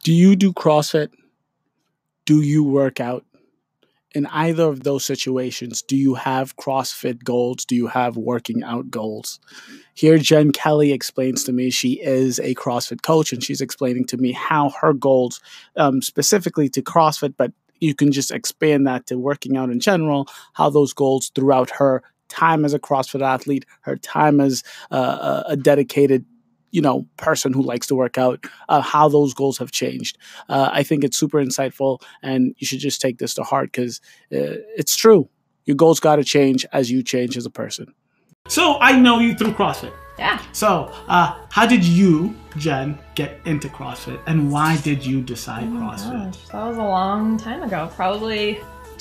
Do you do CrossFit? Do you work out? In either of those situations, do you have CrossFit goals? Do you have working out goals? Here, Jen Kelly explains to me she is a CrossFit coach, and she's explaining to me how her goals, specifically to CrossFit, but you can just expand that to working out in general, how those goals throughout her time as a CrossFit athlete, her time as a dedicated person who likes to work out, how those goals have changed. I think it's super insightful, and you should just take this to heart because it's true. Your goals got to change as you change as a person. So I know you through CrossFit. Yeah. So how did you, Jen, get into CrossFit, and why did you decide CrossFit? Gosh, that was a long time ago, probably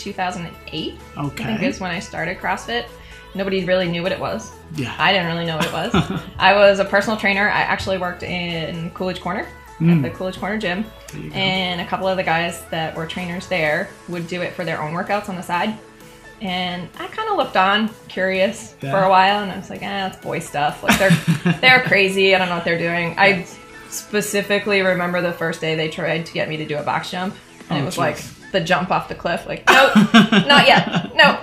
2008. Okay. I think is when I started CrossFit. Nobody really knew what it was. Yeah. I didn't really know what it was. I was a personal trainer. I actually worked in Coolidge Corner, at the Coolidge Corner gym. And a couple of the guys that were trainers there would do it for their own workouts on the side. And I kind of looked on, curious for a while, and I was like, it's boy stuff. Like they're crazy. I don't know what they're doing. I specifically remember the first day they tried to get me to do a box jump, and it was like the jump off the cliff. Like, nope, not yet, nope.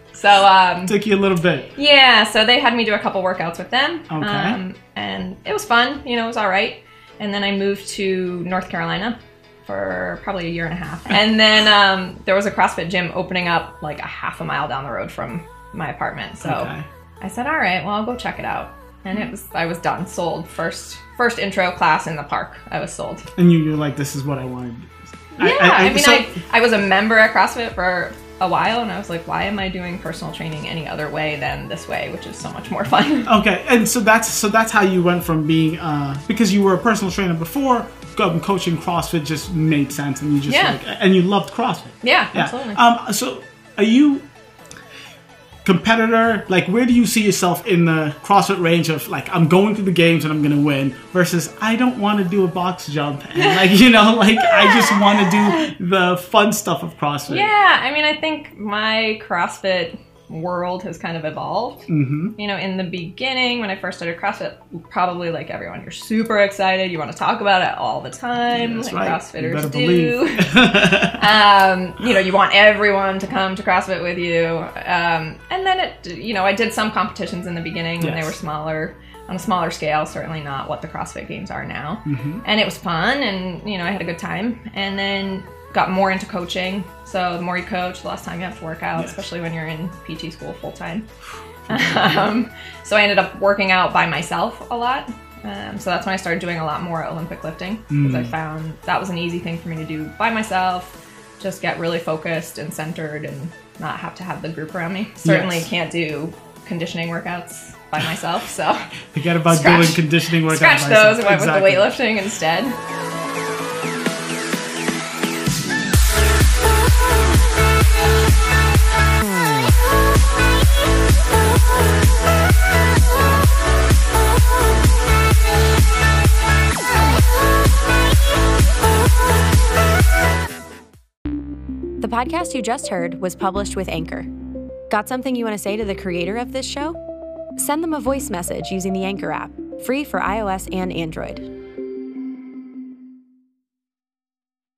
So took you a little bit. Yeah, so they had me do a couple workouts with them. Okay. And it was fun, it was all right. And then I moved to North Carolina for probably a year and a half. And then there was a CrossFit gym opening up like a half a mile down the road from my apartment. So I said, all right, well, I'll go check it out. And I was done, sold. First intro class in the park, I was sold. And you're like, this is what I wanted. Yeah, I was a member at CrossFit for a while, and I was like, why am I doing personal training any other way than this way, which is so much more fun. Okay, and so that's how you went from being because you were a personal trainer before, coaching CrossFit just made sense, and you just and you loved CrossFit. Yeah, absolutely. So are you competitor? Like, where do you see yourself in the CrossFit range of like, I'm going to the games and I'm gonna win, versus I don't want to do a box jump and I just want to do the fun stuff of CrossFit? Yeah, I mean, I think my CrossFit world has kind of evolved. In the beginning, when I first started CrossFit, probably like everyone, you're super excited, you want to talk about it all the time, like CrossFitters do. You want everyone to come to CrossFit with you. And then I did some competitions in the beginning when they were smaller, on a smaller scale, certainly not what the CrossFit Games are now. And it was fun, and I had a good time. And then got more into coaching. So the more you coach, the less time you have to work out, especially when you're in PT school full time. So I ended up working out by myself a lot. So that's when I started doing a lot more Olympic lifting, because I found that was an easy thing for me to do by myself, just get really focused and centered and not have to have the group around me. Certainly can't do conditioning workouts by myself, so forget about doing conditioning workouts. Scratch those and went with the weightlifting instead. The podcast you just heard was published with Anchor. Got something you want to say to the creator of this show? Send them a voice message using the Anchor app, free for iOS and Android.